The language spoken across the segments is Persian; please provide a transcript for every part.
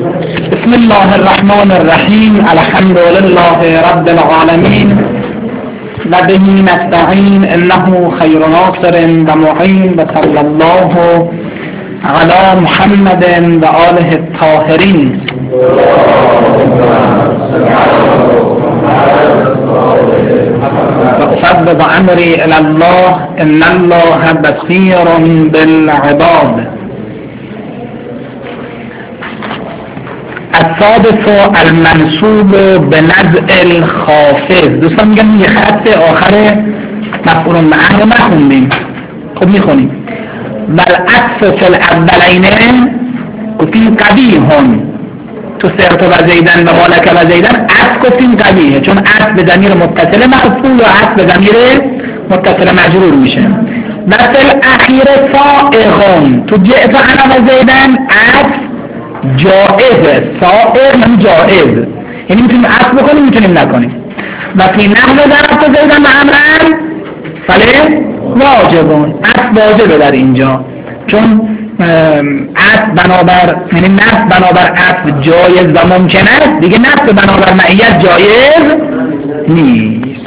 بسم الله الرحمن الرحیم. الحمد لله رب العالمین و به نستعین انه خیر ناصر و معین و صلی الله علی محمد و آله الطاهرین. وأفوض أمري إلى الله إن الله بصير بالعباد. السادس المنصوب بنزع الخافض. دوستان میگن یه خط آخر مفعول معه رو نخوندیم. خب میخونیم. والعطف فی الاولین گفتیم قبیحون. تو سرت و زیدن و مالک و زیدن عطف گفتیم قبیحه، چون عطف به ضمیر متصل مرفوع یا عطف به ضمیر متصل مجرور میشه. و فی الاخیر سائغون. تو جئت انا و زیدن عطف جائزه. سائغ من جائز، یعنی میتونیم عطف بکنیم میتونیم نکنیم. و فی نحو ضربت زیدن و عمرا فله واجبون. عطف واجبه در اینجا، چون عطف بنابر یعنی نصب بنابر عطف جایز و ممکن است، دیگه نصب بنابر معیت جایز نیست.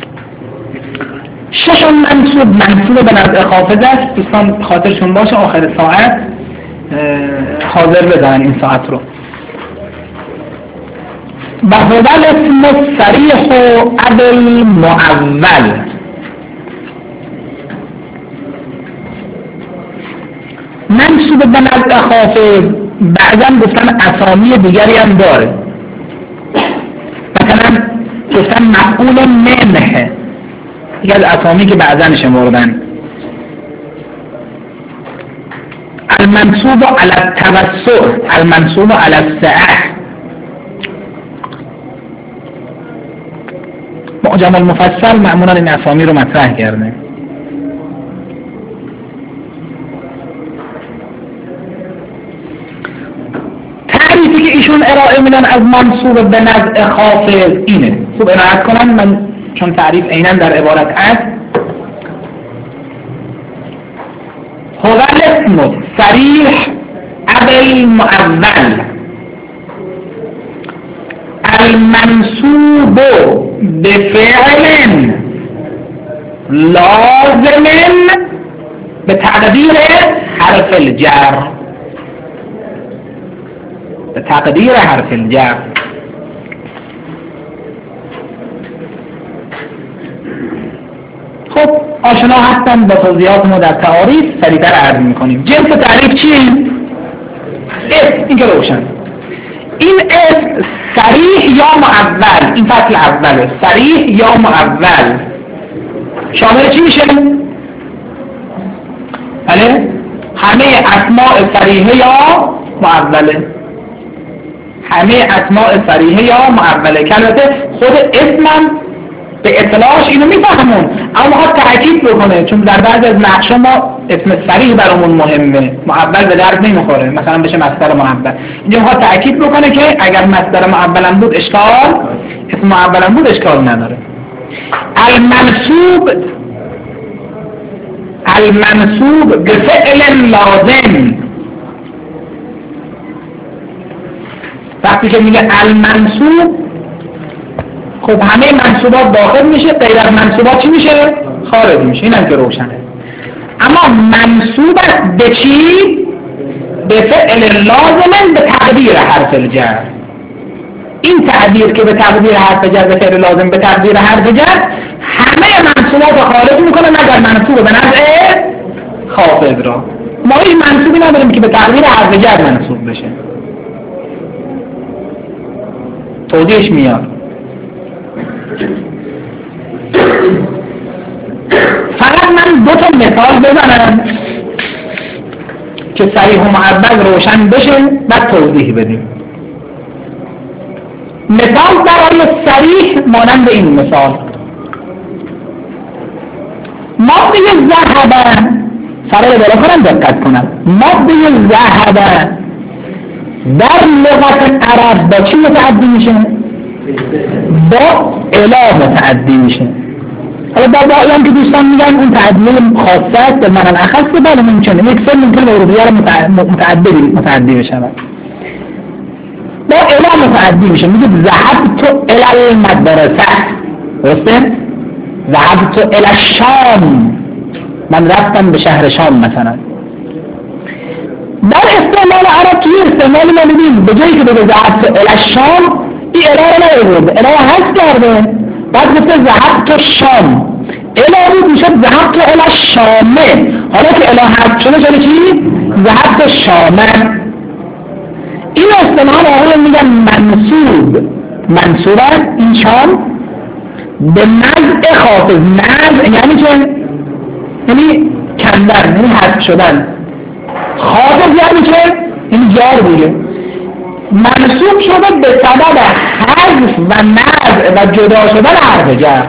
ششم منصوب به نزع خافض است. دوستان خاطرشون باشه آخر ساعت حاضر بزنن این ساعت رو. و هو الاسم الصریح ابو المعول. منصوب به نزع خافض بعضا گفتن اسامی دیگری هم داره. مثلا گفتن مفعول منه، دیگه از اسامی که بعضا شمردن. المنصوب على التوسع، المنصوب على السعه. معجم المفصل معمولا این اسامی رو مطرح کرده. تعریفی که ایشون ارائه میدن از منصوب به نزع خافض اینه. خوب عنایت کنن، من چون تعریف عیناً در عبارت است. هو الاسم الصریح ابو المعول المنصوب بفعل لازم بتقدیر حرف الجر. بتقدیر حرف الجر. خب آشنا هستن با توضیحات ما در تعاریف، سریعتر عرض میکنیم. جنس تعریف چیه؟ اسم. این که روشن. این اسم صریح یا معول، این فصل اوله. صریح یا معول شامل چی میشه؟ بله؟ همه اسماء صریحه یا معوله. همه اسماء صریحه یا معوله. که البته خود اسمم به اطلاعش اینو میفهمون، اما میخواد تأکید بکنه، چون در بعضی از نقشا ما اسم صریح برامون مهمه، معول به درد نمیخوره، مثلا بشه مصدر معول. اینجا میخواد تأکید بکنه که اگر مصدر معولم بود اشکال، اسم معولم بود اشکال نداره. المنصوب به فعل لازم. وقتی که میگه المنصوب، خب همه منصوبات داخل میشه، غیر از منصوبات چی میشه؟ خارج میشه. اینم که روشنه. اما منصوب است به چی؟ به فعل لازم به تقدیر حرف الجر. این تقدیر که به تقدیر حرف جر، به فعل لازم به تقدیر حرف جر، همه منصوبات خارج میکنه مگر منصوب به نزع خافض را. ما این منصوبی نداریم که به تقدیر حرف جر منصوب بشه. توضیحش میاد. فقط من دو تا مثال بزنم که صریح و معول روشن بشه، بعد توضیح بدیم. مثال برای صریح مانند این مثال: ماده ذهب، سر رو بالا کنم دقت کنم، ماده ذهب در لغت عرب با چی متعدی میشه؟ با اله متعدی میشه. حالا در واقعی هم که دوستان میگن اون تعدیه خاصه است به معنی اخص، بله ممکنه یک سر ممکنه به اروبیه متعدی بشود. متعدی میشه. میگه ذهبت الی المدرسه، درسته؟ ذهبت الی الشام، من رفتم به شهر شام مثلا. در استعمال عرب توی استعمال ما ببین به جایی که بگه ذهبت الی الشام این اله رو نیورده، اله هست کرده، بعد گفته ذهبت الشام، اله بود میشه ذهبت الی الشامه. حالا که اله هست شده شده چی؟ ذهبت الشامه. این اصطلاحا آقایان میگن منصوبه این شام به نزع خافض. نزع یعنی چه؟ یعنی کندن، یعنی حذف شدن. خافض یعنی چه؟ این جار بوده، منصوب شده به سبب حذف و نزع و جدا شدن حرف جر.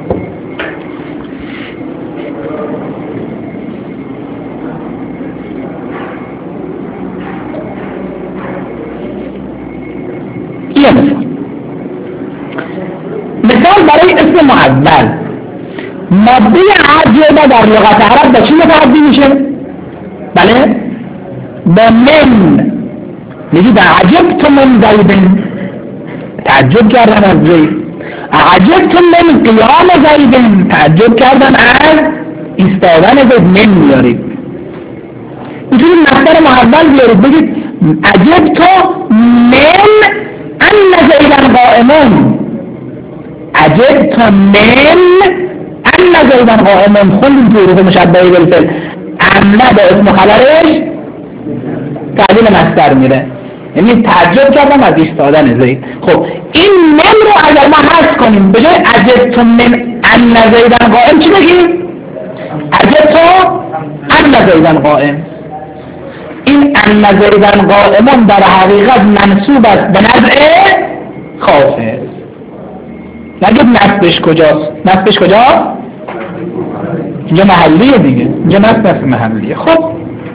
مثال برای اسم معول، ماده عجبه در لغت عرب با چی متعدی میشه؟ بله؟ با من. میگید عجبت من زیدن، تعجب کردن از زید. عجبت من قیام زیدن، تعجب کردن از ایستادن زید. من میارید، میتونید مصدر محول بیارید، بگید عجبت من ان زیدن قائمون، عجبت من ان زیدن قائمون. خوندیم توی حروف مشبهه بالفعل ان با اسم خبرش تعبیر مصدر میره، یعنی تعجب کردم از ایستادن زید. خب این من رو اگر ما حذف کنیم به جای عجبت من ان زیدن قائم چی بگیم؟ عجبت ان زیدن قائم. این ان زیدن قائمون در حقیقت منصوب است به نزع خافض. نگید نصبش کجاست؟ نصبش کجاست؟ اینجا محلیه دیگه، اینجا نصب محلیه. خب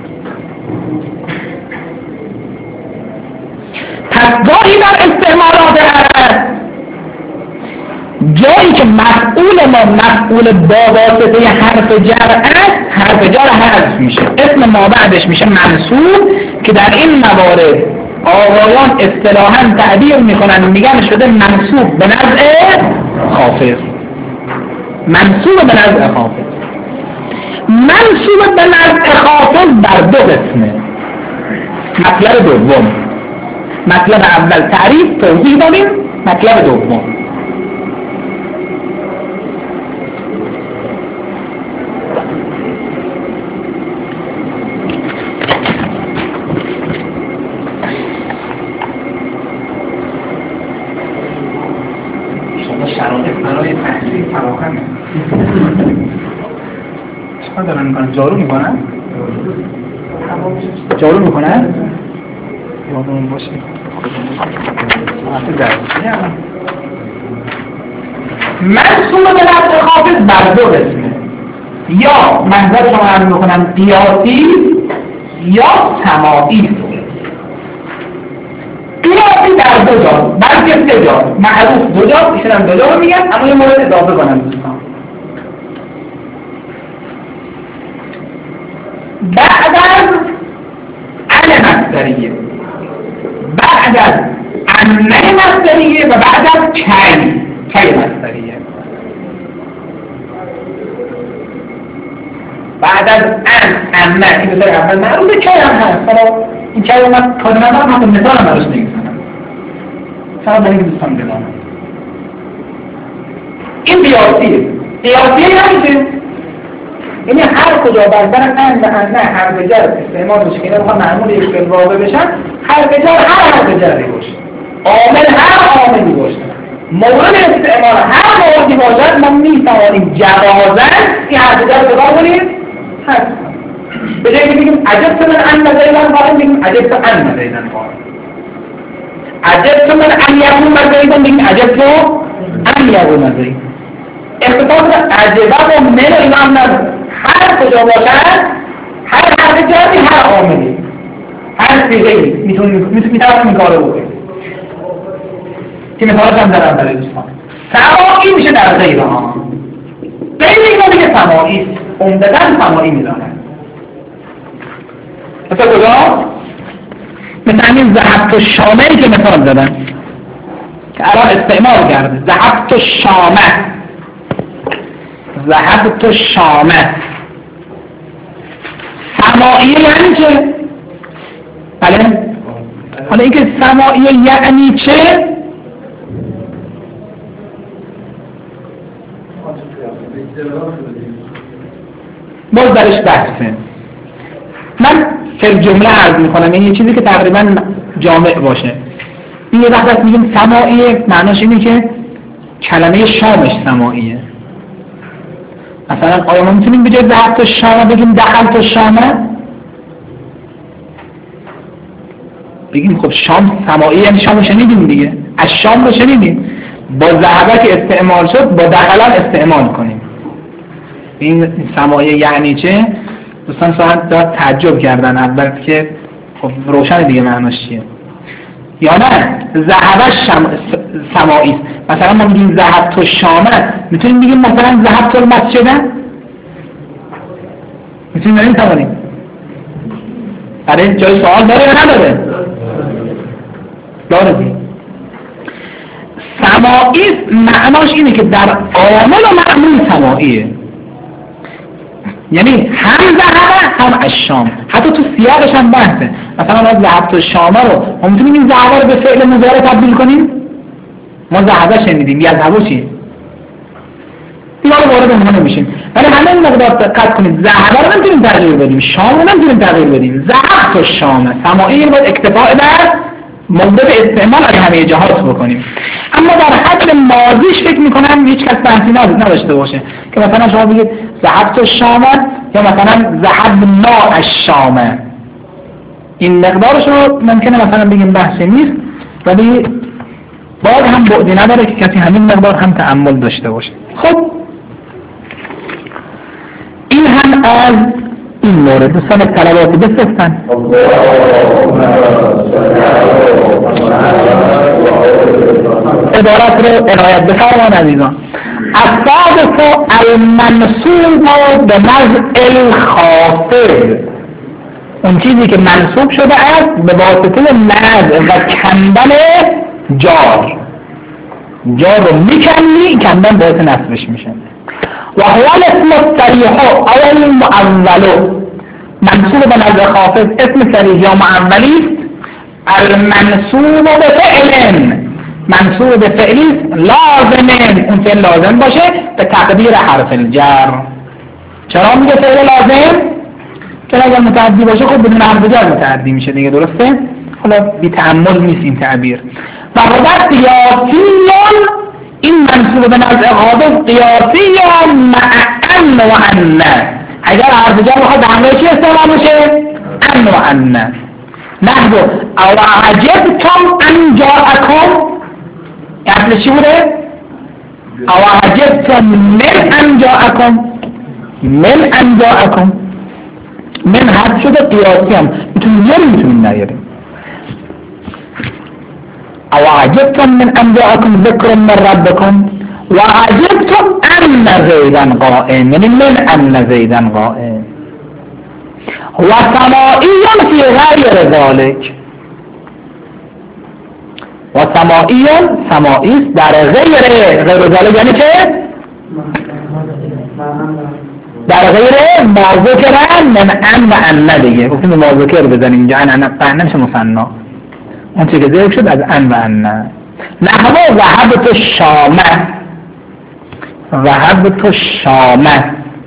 پس گاهی در استعمالات عرب جایی که مفعول ما مفعول با واسطه حرف جر است، حرف جر حذف میشه، اسم ما بعدش میشه منصوب، که در این موارد آقایان اصطلاحاً تعبیر میکنن میگن شده منصوب به نزع خافض. منصوب به نزع خافض. منصوب به نزع خافض بر دو قسمه. مطلب دوم، مطلب اول تعریف توضیح دادیم، مطلب دوم شرایط برای تحصیل فراهمه. چیکار دارن میکنن؟ جارو میکنن؟ جارو میکنن؟ یادمون باشه منصوب به نزع خافض بر دو قسمه، یا منظر شما عرض میکنم قیاسی یا سماعی. قیاسی در دو جا، بلکه سه جا، معروف دو جا، ایشون هم دو جا رو میگن، اما یه مورد اضافه کنم دوستان. بعد از ان مصدریه، بعد از انه مصدریه و بعد از کی مصدریه. بعد از انه این بذاری اول معروفه، کی هم هست. حالا این کی هم کادنه هم مثال هم براش نگیزنم، فقط برای که دوستان بدانم این قیاسیه. قیاسیه یعنی یعنی هر کجا بردن ان و انه حرف جر استعمال بشه که اینا بخواه معمول یک فعل واقع بشن، حرف جر هر حرف جری باشه، عامل هر عاملی باشه، مورد استعمال هر موردی باشد، ما میتوانیم جوازن این حرف جر به کار کنیم. به جایی که بگیم عجبت من ان زیدن قائم، بگیم عجبت ان زیدن قائم. عجبت من ان یقوم زیدن، بگیم عجبت ان یقوم زید. اختصاص عجبت و من اینا هم نداره، هر کجا باشد، هر حرف جری هر عاملی، هر صیغه‌ای میتونیم این کارو بکنیم. که مثالش هم دارم برای دوستان. سماعی میشه در غیر ها، غیر اینا میگه سماعی، عمدتاً سماعی میدانن. مثل کجا؟ مثل همین ذهبت الشامه که مثال دادن. که الان استعمال کرده. ذهبت الشامه، ذهبت الشامه. سماعیه یعنی چه؟ بله؟ حالا اینکه سماعیه یعنی چه؟ باز درش بحثه. من فی جمله عرض میکنم، این یه چیزی که تقریبا جامع باشه. این یه وقت میگیم سماعیه معناش اینه که کلمه شامش سماعیه. مثلا آیا ما میتونیم بجای ذهبت الشامه بگیم دخلت الشامه؟ بگیم خب شام سماعیه یعنی شام شنیدیم دیگه، از شام رو شنیدیم، با ذهبه که استعمال شد با دخلان استعمال کنیم. این سماعیه یعنی چه؟ دوستان شاید تعجب کردن اول که خب روشن دیگه معناش چیه. یا نه ذهبش سماعی است. مثلا ما میگیم ذهبت الشامه، میتونیم بگیم مثلا ذهبت المسجد؟ میتونیم بریم توانیم؟ برای جای سوال داره یا نداره؟ داره دیگه. سماعی معناش اینه که در عامل و معمول سماعیه، یعنی هم ذهبه هم الشام. حتی تو سیاقش هم بحثه. مثلا ما ذهبت الشامه رو ما میتونیم این ذهبه رو به فعل مضارع تبدیل کنیم؟ ما ذهبه شنیدیم، یذهبو چیه؟ دیگه رو وارد اونها نمیشیم، ولی همه این مقدار دقت کنید، ذهبه رو نمیتونیم تغییر بدیم، شام رو نمیتونیم تغییر بدیم. ذهبت الشامه سماعی باید اکتفاء بر مورد استعمال از همه جهات بکنیم. اما در حد ماضیش فکر میکنم هیچ کس بحثی نداشته باشه که مثلا شما بگید ذهبت الشامه یا مثلا ذهبنا الشامه. این مقدارش رو ممکنه مثلا بگیم بحثی نیست، ولی باید هم بعدی نداره که کسی همین مقدار هم تأمل داشته باشه. خب این هم از این مورد. دوستان طلباتی بفرستن. عبارت رو عنایت بفرمان عزیزان. الصادق المنصوب به نزع الخافض، اون چیزی که منصوب شده است به واسطه نزع و کندن جار. جار رو میکنی، کندن باعث نصبش میشه. و هو الاسم الصریح او المعول، منصوب به نزع خافض اسم صریح یا معولی است. المنصوب به فعل، منصوب به فعلی لازمه، اون فعل لازم باشه به تقدیر حرف الجر. چرا میگه فعل لازم؟ چون اگر متعدی باشه خب بدون حرف جر متعدی میشه دیگه، درسته؟ حالا بی تأمل نیست این تعبیر. و ربط قیاسیون، این منصوب به نزع خافض قیاسی یا معن و ان. اگر حرف جر بخواد به همراه چی استعمال بشه؟ ان و ان. نحو او عجبتم ان جاءکم، اصل چی بوده؟ او عجبتم من ان جاءکم، من ان جاءکم. من حد شده قیاسی هم میتونیم یه میتونیم نیاریم. او عجبتم من ان جاءکم ذکر من ربکم و عجبتم ان زیدن قائم، یعنی من ان زیدن قائم. و سماعیان فی غیر ذالک، و سماعیان سماعیست در غیر ذالک یعنی چه؟ در غیر ما ذکرن من ان و ان دیگه. گفتیم ما ذکر بزنیم اینجا ان نمیشه مثنا، اون چی که ذکر شد از ان و ان. نحو ذهبت الشامه، ذهبت الشامه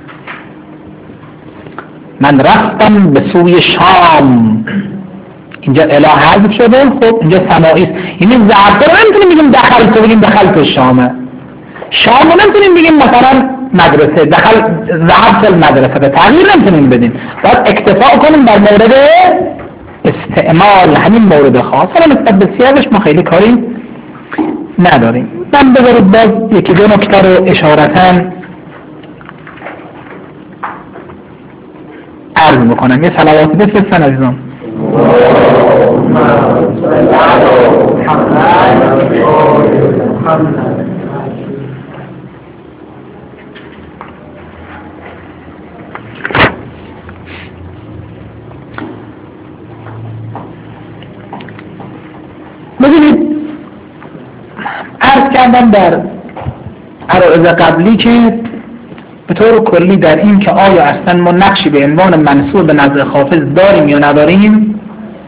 من رفتم به سوی شام. اینجا اله حذف شده، خب اینجا سماعی است. یعنی ذهبت رو نمیتونیم بگیم دخلت، بگیم دخلت الشامه. شام رو نمیتونیم بگیم مثلا مدرسه، ذهبت المدرسه، به تغییر نمیتونیم بدیم، باید اکتفا کنیم بر مورد استعمال، همین مورد خاص. حالا نسبت به سیاقش ما خیلی کاری نداریم. من بذارید باز یکی دو نکته رو اشارتاً عرض بکنم. یه صلواتی بفرستن عزیزان. ببینید کردم در عرائض قبلی که به طور کلی در این که آیا اصلا ما نقشی به عنوان منصوب به نزد خافض داریم یا نداریم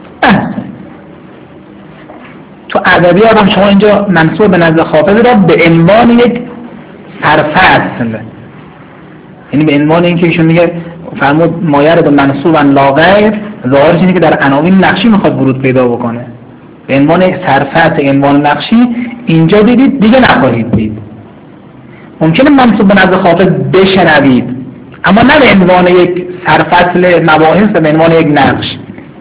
تو ادبیات هم شما اینجا منصوب به نزد خافض را به عنوان یک سرفصل، یعنی به عنوان اینکه ایشون میگه فرمود مایرد و منصوبا لا غیر، ظاهرش اینه که در عناوین نقشی میخواد ورود پیدا بکنه، به عنوان سرفصل عنوان نقشی اینجا دیدید دیگه نخواهید دید. ممکنه منصوب به نزد خافض بشنوید اما نه به عنوان یک سرفصل مباحث، به عنوان یک نقش.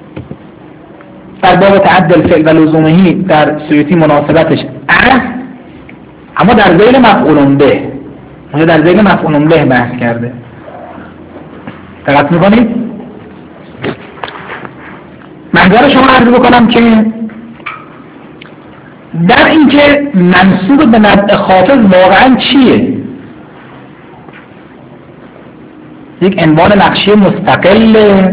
در باب تعدل فعل و لزومهی در سیوطی مناسبتش است، اما در ذیل مفعول به، اونجا در ذیل مفعول به بحث کرده. دقت میکنید؟ منظور شما عرض بکنم که در اینکه منصوب به نزد خافض واقعا چیه؟ یک عنوان نقشی مستقل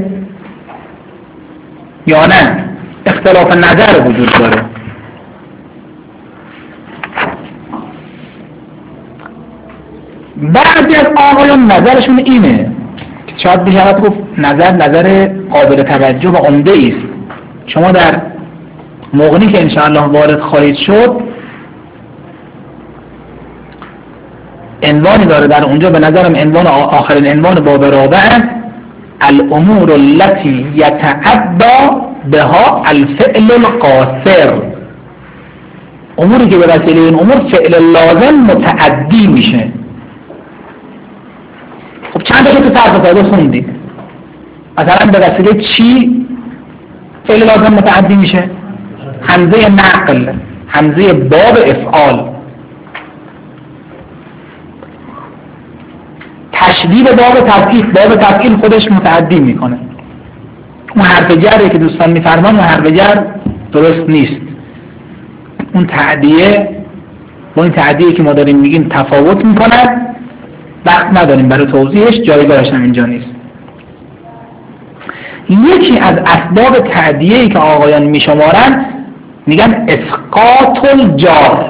یا نه؟ اختلاف نظر وجود داره. بعضی از آقایان نظرشون اینه که شاید بشود گفت نظر قابل توجه و عمده است. شما در مغنی که انشاءالله وارد خواهید شد عنوانی داره، در اونجا به نظرم عنوان آخرین عنوان باب رابع است، الامور التي يتعدى بها الفعل القاصر، اموری که به وسیله این امور فعل لازم متعدی میشه. خب چند تا تو طرف ساده خوندید، مثلا به وسیله چی فعل لازم متعدی میشه؟ همزه نقل، همزه باب افعال، تشدید باب تفعیل، باب تفعیل خودش متعدی میکنه. اون حرف جری که دوستان میفرمان اون حرف جر درست نیست، اون تعدیه با این تعدیه که ما داریم میگیم تفاوت میکنه، وقت نداریم برای توضیحش، جایگاهش هم اینجا نیست. یکی از اسباب تعدیه‌ای که آقایان میشمارن میگن اسقاط الجار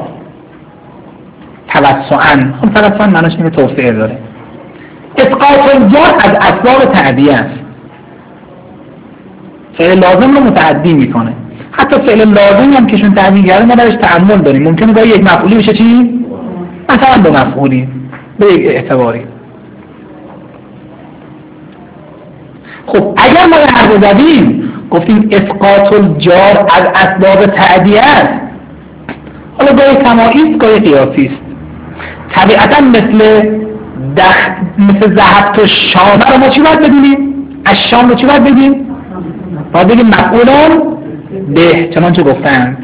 توسعاً. خب توسعاً معناش اینه توسعه داره. اسقاط الجار از اسباب تعدیه است، فعل لازم رو متعدی میکنه. حتی فعل لازم هم که شون تعدیه کرده ما درش تعمل داریم، ممکنه با یک مفعولی بشه چی؟ مثلا دو مفعولی به یک اعتباری. خب اگر ما حرف زدیم گفتیم اسقاط الجار از اسباب تعدیه است، حالا گاهی سماعی است گاهی قیاسی است. طبیعتا مثل ذهبت الشام رو ما چی باید بدونیم؟ از شام رو چی باید بدیم؟ باید بگیم مفعولون به، چنانچه گفتند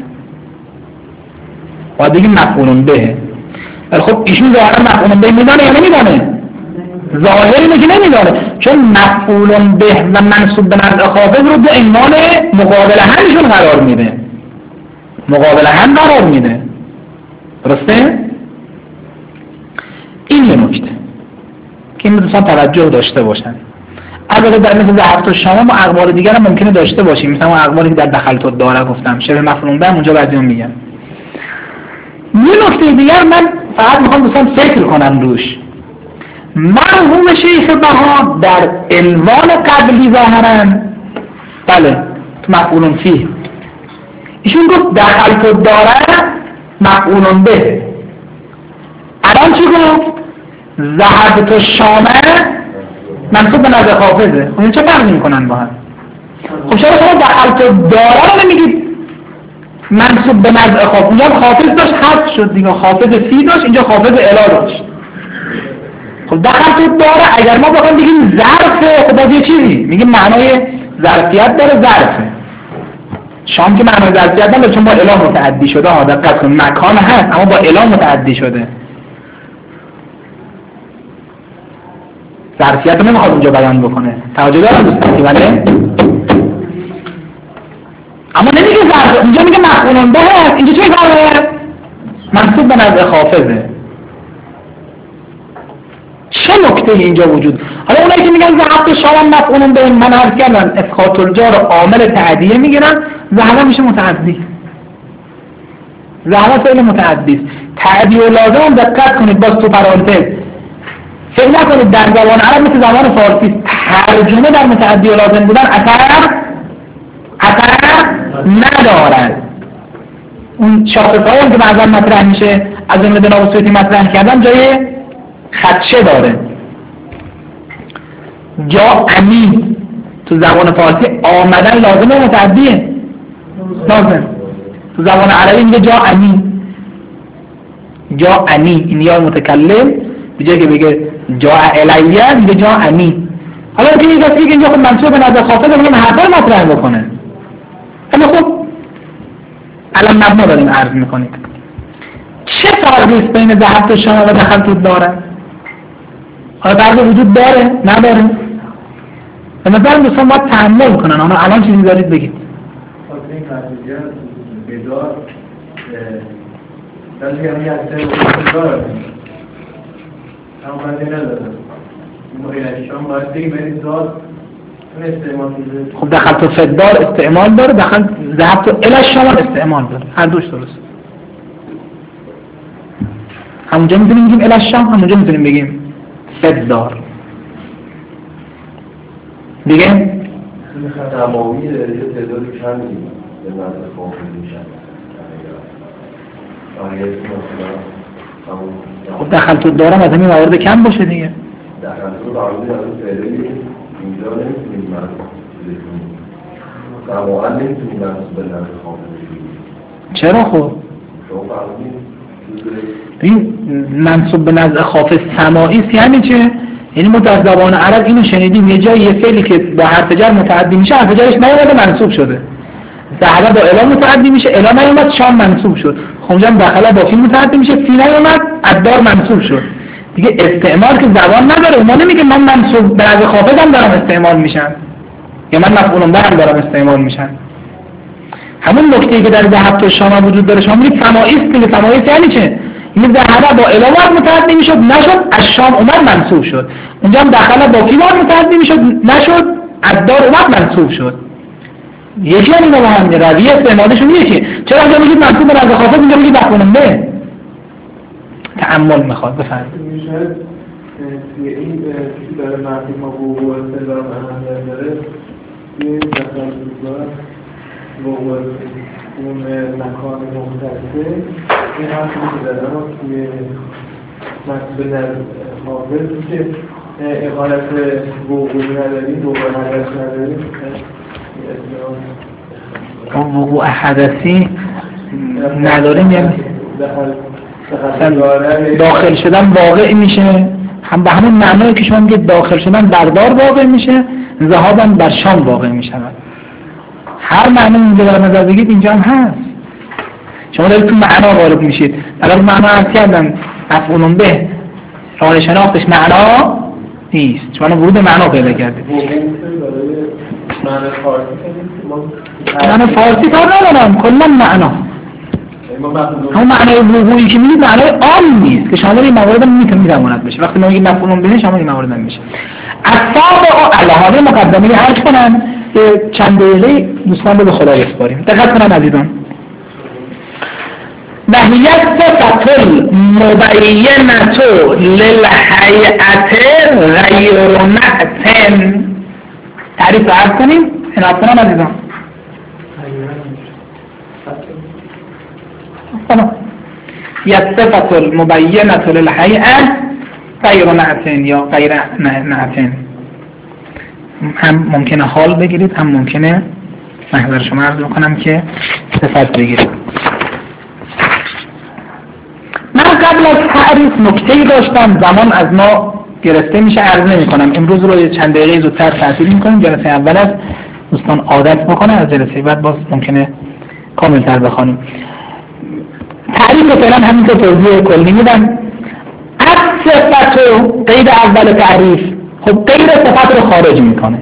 باید بگیم مفعولون به. ولی خب ایشون ظاهرا مفعولون به میدانه یا نمیدانه؟ ظاهر اینه که نمیدانه، چون مفعولون به و منصوب به نزد خافض رو به عنوان مقابل همشون قرار میده، مقابل هم قرار میده. درسته؟ این یه نکته که این دوستان توجه داشته باشن. البته در مثل ذهبت الشام و اقوال دیگر هم ممکنه داشته باشیم، مثلا اون اقوالی که در دخلت الداره گفتم شبه مفعول به اونجا بعضی‌ها میگن. یه نکته دیگر من فقط میخوام دوستان فکر کنن روش. مرحوم شیخ بها در عنوان قبلی ظاهرا بله تو مفعول فیه ایشون گفت دخلت الداره مفعول به، الان چی گفت؟ ذهبت الشام منصوب به نزد خافضه. خب چه فرقی میکنن با هم؟ خب چرا شما دخلت الداره رو نمیگید منصوب به نزد خافض؟ اونجا خافض داشت حذف شد دیگه، خافض فی داشت اینجا خافض الا داشت. خب دخلت الداره اگر ما بخوایم بگیم ظرفه، خب باز یه چیزی میگیم معنای ظرفیت داره، ظرفه. شام که معنای ظرفیت داره چون با الا متعدی شده ها، دقت کن مکان هست اما با الا متعدی شده. ظرفیت رو نمیخواد اونجا بیان بکنه، توجه دارم دوستان؟ بله اما نمیگه ظرف، اینجا میگه مفعول به هست، اینجا چه کاره؟ منصوب به نزد خافضه. چه نکته اینجا وجود؟ حالا اونایی که میگن ذهبت شام مفعول به، من عرض کردم اسقاط الجار عامل تعدیه میگیرن، ذهب میشه متعدی. زمان فعل متعدی است. تعدی و لازم هم دقت کنید باز تو پرانتز فکر نکنید در زبان عرب مثل زبان فارسی ترجمه در متعدی و لازم بودن اثر ندارد. اون شاخص‌هایی هم که بعضا مطرح میشه از جمله جناب سیوطی مطرح کردن جای خدشه داره. جا امی تو زبان فارسی آمدن لازمه متعدیه؟ لازم. تو زبان عربی میگه جا امی این یا متکلم به جای که بگه جا الیه میگه جا امی. حالا که این کسی که اینجا خود منصوب به نظر خافض میگه حرفا مطرح بکنه. اما خب الان مبنا داریم عرض میکنید. چه فرقی است بین ذهبت الشام و دخلت الدار؟ آیا فرق وجود داره؟ نداره؟ به نظرم دوستان باید تحمل کنن. اما الان چیزی دارید بگید. این نتیجه بدار دلیل یعنی اکثر داره اما من ندارم موقعی شام باید بگیم این دار استعمال میشه. خب دخلت الفدار استعمال داره، ذهبت الی الشام استعمال داره، هر دوش درست. همونجا میتونیم بگیم الی الشام، همونجا میتونیم بگیم فدار. دیگه تمامی یه تعداد کمی به نظر خواهد میشن. خب دخلت الدار هم از همین موارد کم باشه دیگه. دخلت الدار از این فعلی اینجا نمیتونیم منصوب بکنیم. واقعا نمیتونیم منصوب به نظر خواهد بکنیم. چرا خب؟ این منصوب به نظر خافض سماعی است یعنی چه؟ یعنی ما در زبان عرب اینو شنیدیم یه جایی یه فعلی که با حرف جر متعدی میشه حرف جرش نیومده منصوب شده. ذهب با الا متعدی میشه، الا نیومد شام منصوب شد. خب اونجا دخل با فی متعدی میشه، فی نیومد الدار منصوب شد. دیگه استعمال که زبان نداره. ما نمیگیم من منصوب به نظر خافض هم دارم استعمال میشن یا من مفعول به هم دارم استعمال میشن. همون نکته‌ای که در ذهب الشام وجود داره شما میگید سماعی است. دیگه سماعی یعنی چه؟ این ذهب با الا متعدی میشد نشد، از شام اومد منصوب شد. اونجا هم دخل با فی متعدی میشد نشد، الدار اومد منصوب شد. یکی هم اینا با هم رویه استعمالشون یکی. چرا اونجا میگید منصوب به نظر خافض اینجا میگید مفعول به؟ تأمل میخواد بفرمایید. میشه این چیزی داره مرتب ما بوقوع استدلال اهمیت داره یه دخل بزار بوقوع اون مکان مختصه این هم چیزی داره اما توی منصوب در حافظ که اقالت وقوع نداریم وقوع حدث نداریم وقوع حدثی نداریم یعنی داخل شدن واقع میشه هم به همون معنایی که شما میگید داخل شدن بردار واقع میشه، ذهابم بر شام واقع میشه. هر معنی اینجا در نظر بگید اینجا هم هست. شما دارید تو معنا وارد میشید. اگر معنا عرض کردم مفعول به راه شناختش معنا نیست، شما ورود معنا پیدا کردید. معنی فارسی کار ندارم، کلا معنا همون معنای وقوعی که میگید معنای عام نیست که شامل این موارد میتواند بشه. وقتی ما میگیم مفعول به شامل این موارد میشه. اصحاب علی حاضر مقدمه عرض کنن که چند دقیقه دوستان رو به خدا بسپاریم. دقت کنن عزیزان. نهیت صفت المبینة للهیئت غیر نعت. تعریف عرض کنیم عنایت کنن عزیزان. صفت المبینة للهیئت غیر نعت یا غیر نعت. هم ممکنه حال بگیرید هم ممکنه محضر شما عرض میکنم که صفت بگیرید. من قبل از تعریف نکته‌ای داشتم زمان از ما گرفته میشه عرض نمی کنم. امروز رو چند دقیقه زودتر تعطیل میکنیم. جلسه اول از دوستان عادت بکنه، از جلسه بعد باز ممکنه کاملتر بخوانیم. تعریف فعلا همین که توضیح کلی میدم. از صفت و قید اول تعریف خب غیر صفت رو خارج میکنه.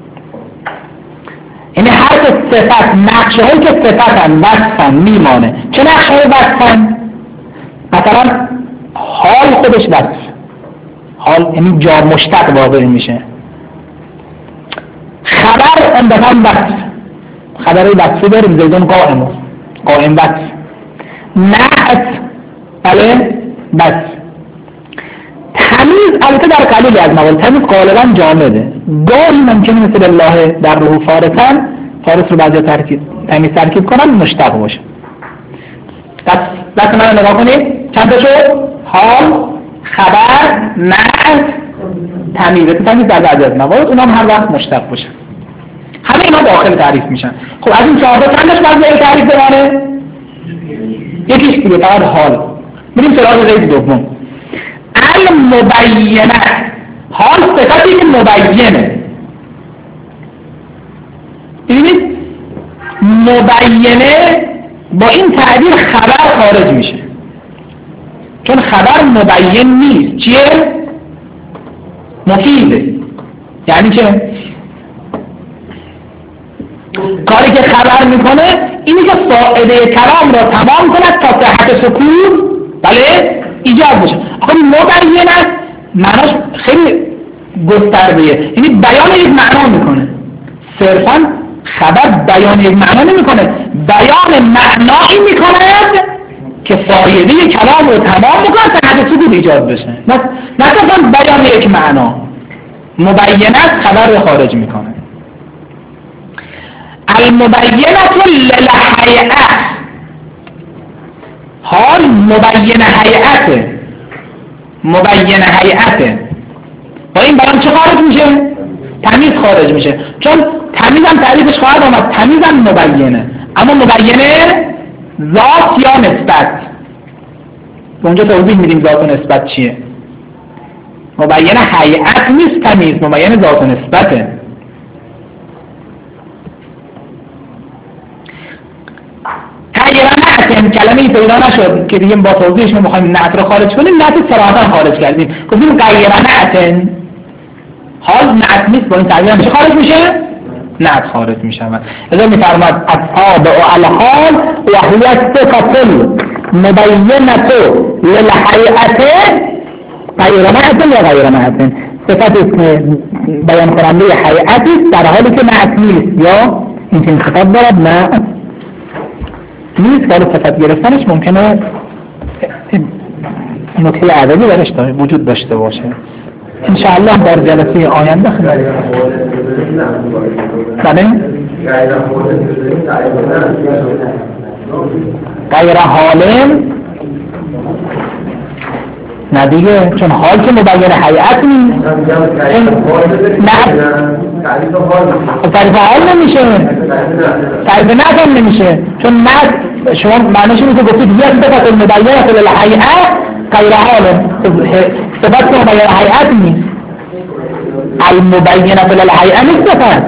یعنی هر صفت نقشه هایی که صفتن وصفن میمانه. چه نقشه های وصفن؟ مثلا حال خودش وصف، حال یعنی جا مشتق واقع میشه. خبر اندفعن وصف، خبری وصفی داریم زیدون قائم وصف. نعت بله بس. تمیز البته در قلیلی از موارد تمیز غالبا جامده، گاهی ممکنه مثل الله در روح فارسن فارس رو بعضی تمیز ترکیب کنن مشتق باشه. دست من رو نگاه کنید چند تا شد؟ حال، خبر، نعت، تمیز. تمیز در بعضی از موارد اونام هر وقت مشتق باشه. همه اینا داخل تعریف میشن. خب از این چهار تا چندش بعضی تعریف داره؟ یکیش دیگه فقط حال. بریم سراغ قید دوم. المبینه، حال صفتی که مبینه. ببینید مبینه با این تعبیر خبر خارج میشه، چون خبر مبین نیست. چیه؟ مفیده. یعنی چه؟ کاری که خبر میکنه اینی که فائده کلام را تمام کند تا صحت سکون بله ایجاد بشه. آخه مبین است معناش خیلی گسترده‌ایه، یعنی بیان یک معنا میکنه. صرفا خبر بیان یک معنا نمیکنه، بیان معنایی میکند که فایده کلام رو تمام میکنه تا حد سکون ایجاد بشه. نه صرفا بیان یک معنا. مبینت خبر رو خارج میکنه. المبینت للهیئه، حال مبین هیئته. مبین هیئته با این بیان چه خارج میشه؟ تمیز خارج میشه، چون تمیز هم تعریفش خواهد آمد. تمیز هم مبینه، اما مبینه ذات یا نسبت. اونجا توضیح میدیم ذات و نسبت چیه. مبینه هیئت نیست، تمیز مبینه ذات و نسبته. غیر نعت کلمه‌ای پیدا نشد که دیگه با توضیحش ما می‌خوایم نعت رو خارج کنیم. نعت صراحتاً خارج کردیم، گفتیم غیر نعت. حال نعت نیست، با این تعبیر چه خارج میشه؟ نعت خارج میشه. اذا می‌فرماد اصحاب الحال و هو صفة مبینة للهیئة غیر نعت یا غیر نعت. صفتی که بیان کننده هیئتی است در حالی که نعت نیست یا این خطاب دارد نعت نیست. ولی صفت گرفتنش ممکنه نکته عددی درش وجود داشته باشه. انشاءالله در جلسه آینده خدمت بله غیر حالم نه دیگه، چون حال که مبین هیئت نیست. نه تعریف حال نمیشه، تعریف نعت هم نمیشه، چون نعت شما معنیش اینه که گفتید یک صفت مبینه للهیئه غیر حال، صفت که مبین هیئت نیست. المبینه للهیئه نیست صفت.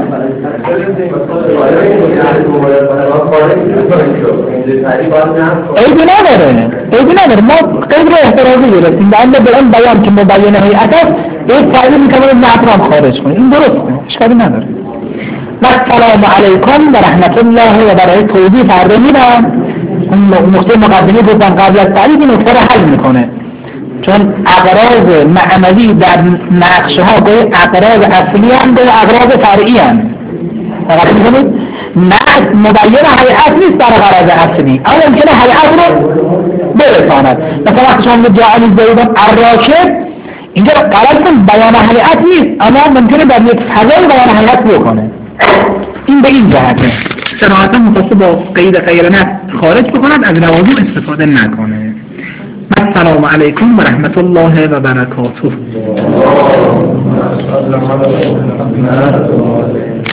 عیبی نداره ما قدر احترازی گرفتیم به این بیان که مبین هیئت است یک تعریف میکنم نعت رو خارج کنیم. این درسته، اشکالی نداره. السلام علیکم و رحمت الله. و برای توضیح فردا میدم اون نقطه مقدمه بودن قبل از تعریف این نقطه رو حل میکنه، چون اغراض معنوی در نقشه ها گوی اغراض اصلی هم گوی اغراض فرعی هم. فقط میکنید نعت مبین هیئت نیست در غرض اصلی، اما ممکنه هیئت رو برساند. مثلا وقتی شما میگید جعلی زیدان الراکب، اینجا غرض بیان هیئت نیست، اما ممکنه در یک فضای بیان هیئت بکنه. این به این جهته صراحتا مخصوص با قید غیر نعت خارج بکند، از لوازم استفاده نکنه. السلام علیکم و رحمت الله و برکاته.